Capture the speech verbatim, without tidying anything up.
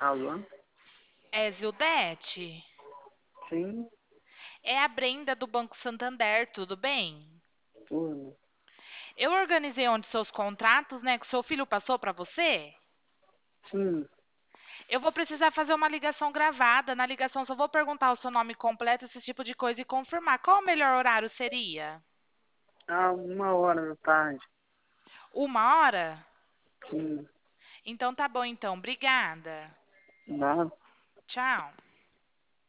Alô? É Zildete? Sim, É a Brenda do Banco Santander, tudo bem? tudo. Eu organizei ontem seus contratos, né, que seu filho passou para você. Sim, Eu vou precisar fazer uma ligação gravada. Na ligação só vou perguntar o seu nome completo, esse tipo de coisa e confirmar. Qual o melhor horário seria? há uma hora da tarde. Uma hora? Sim, Então tá bom então. Obrigada. dá. Tchau.